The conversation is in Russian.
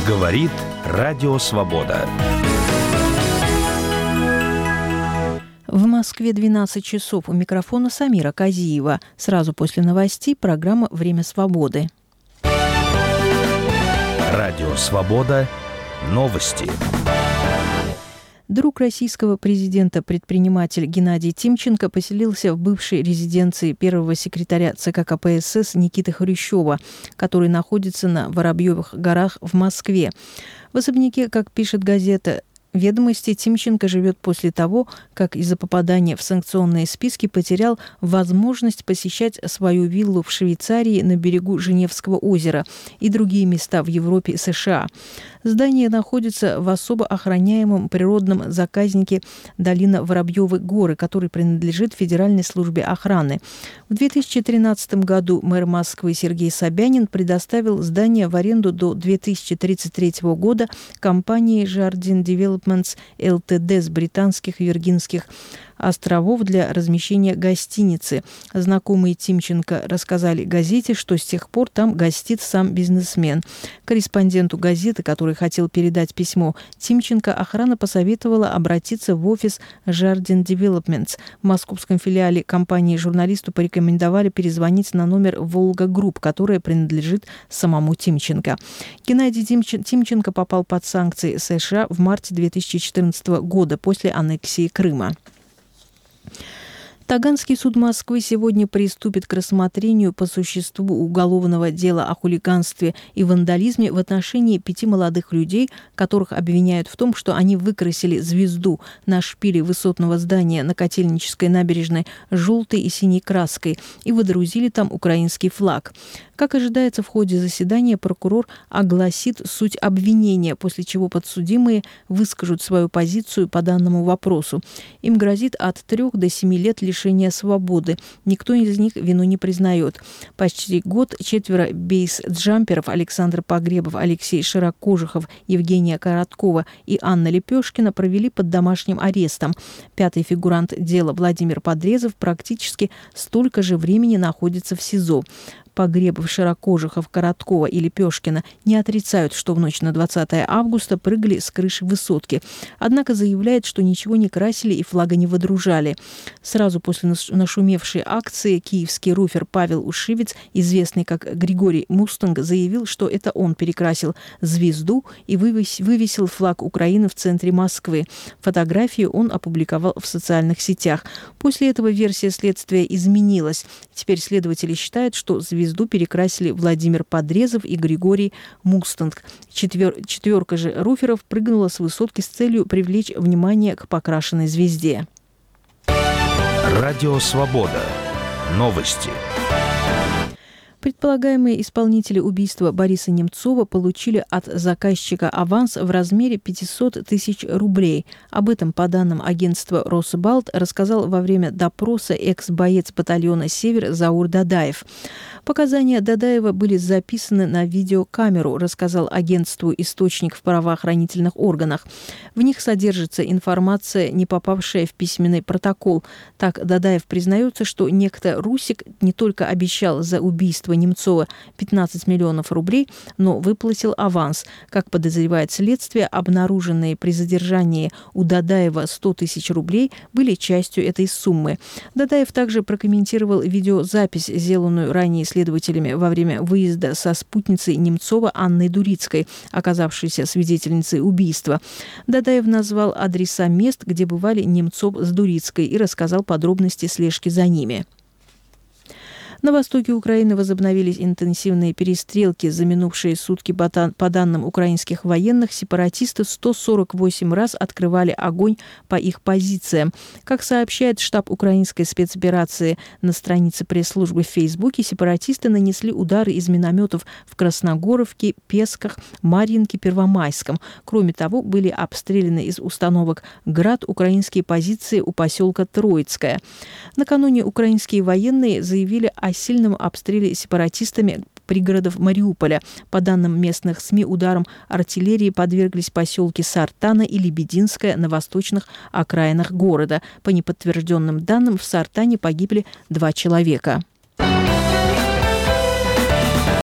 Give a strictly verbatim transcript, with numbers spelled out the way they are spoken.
Говорит Радио Свобода. В Москве двенадцать часов. У микрофона Самира Казиева. Сразу после новостей программа «Время свободы». Радио Свобода. Новости. Друг российского президента, предприниматель Геннадий Тимченко поселился в бывшей резиденции первого секретаря ЦК КПСС Никиты Хрущева, который находится на Воробьевых горах в Москве. В особняке, как пишет газета «Ведомости», Тимченко живет после того, как из-за попадания в санкционные списки потерял возможность посещать свою виллу в Швейцарии на берегу Женевского озера и другие места в Европе и США. Здание находится в особо охраняемом природном заказнике долина Воробьевы горы, который принадлежит Федеральной службе охраны. В две тысячи тринадцатом году мэр Москвы Сергей Собянин предоставил здание в аренду до две тысячи тридцать третьего года компании Jardine Developments эл тэ дэ с британских Виргинских островов для размещения гостиницы. Знакомые Тимченко рассказали газете, что с тех пор там гостит сам бизнесмен. Корреспонденту газеты, который хотел передать письмо Тимченко, охрана посоветовала обратиться в офис Jardine Developments. В московском филиале компании журналисту порекомендовали перезвонить на номер «Волга Групп», которая принадлежит самому Тимченко. Геннадий Тимченко попал под санкции США в марте две тысячи четырнадцатого года после аннексии Крыма. Таганский суд Москвы сегодня приступит к рассмотрению по существу уголовного дела о хулиганстве и вандализме в отношении пяти молодых людей, которых обвиняют в том, что они выкрасили звезду на шпиле высотного здания на Котельнической набережной желтой и синей краской и водрузили там украинский флаг. Как ожидается, в ходе заседания прокурор огласит суть обвинения, после чего подсудимые выскажут свою позицию по данному вопросу. Им грозит от трех до семи лет лишения свободы. Никто из них вину не признает. Почти год четверо бейс-джамперов Александр Погребов, Алексей Широкожихов, Евгения Короткова и Анна Лепешкина провели под домашним арестом. Пятый фигурант дела Владимир Подрезов практически столько же времени находится в СИЗО. Погребов, Широкожихов, Короткова и Лепешкина не отрицают, что в ночь на двадцатое августа прыгали с крыши высотки. Однако заявляют, что ничего не красили и флага не водружали. Сразу после нашумевшей акции киевский руфер Павел Ушивец, известный как Григорий Мустанг, заявил, что это он перекрасил звезду и вывесил флаг Украины в центре Москвы. Фотографию он опубликовал в социальных сетях. После этого версия следствия изменилась. Теперь следователи считают, что звезду Звезду перекрасили Владимир Подрезов и Григорий Мустанг. Четвер... Четверка же руферов прыгнула с высотки с целью привлечь внимание к покрашенной звезде. Радио Свобода. Новости. Предполагаемые исполнители убийства Бориса Немцова получили от заказчика аванс в размере пятьсот тысяч рублей. Об этом, по данным агентства «Росбалт», рассказал во время допроса экс-боец батальона «Север» Заур Дадаев. Показания Дадаева были записаны на видеокамеру, рассказал агентству источник в правоохранительных органах. В них содержится информация, не попавшая в письменный протокол. Так, Дадаев признается, что некто Русик не только обещал за убийство Немцова пятнадцать миллионов рублей, но выплатил аванс. Как подозревает следствие, обнаруженные при задержании у Дадаева сто тысяч рублей были частью этой суммы. Дадаев также прокомментировал видеозапись, сделанную ранее следователями во время выезда со спутницей Немцова Анной Дурицкой, оказавшейся свидетельницей убийства. Дадаев назвал адреса мест, где бывали Немцов с Дурицкой, и рассказал подробности слежки за ними. На востоке Украины возобновились интенсивные перестрелки. За минувшие сутки, по данным украинских военных, сепаратисты сто сорок восемь раз открывали огонь по их позициям. Как сообщает штаб украинской спецоперации на странице пресс-службы в Фейсбуке, сепаратисты нанесли удары из минометов в Красногоровке, Песках, Марьинке, Первомайском. Кроме того, были обстреляны из установок «Град» украинские позиции у поселка Троицкое. Накануне украинские военные заявили о сильном обстреле сепаратистами пригородов Мариуполя. По данным местных СМИ, ударам артиллерии подверглись поселки Сартана и Лебединская на восточных окраинах города. По неподтвержденным данным, в Сартане погибли два человека.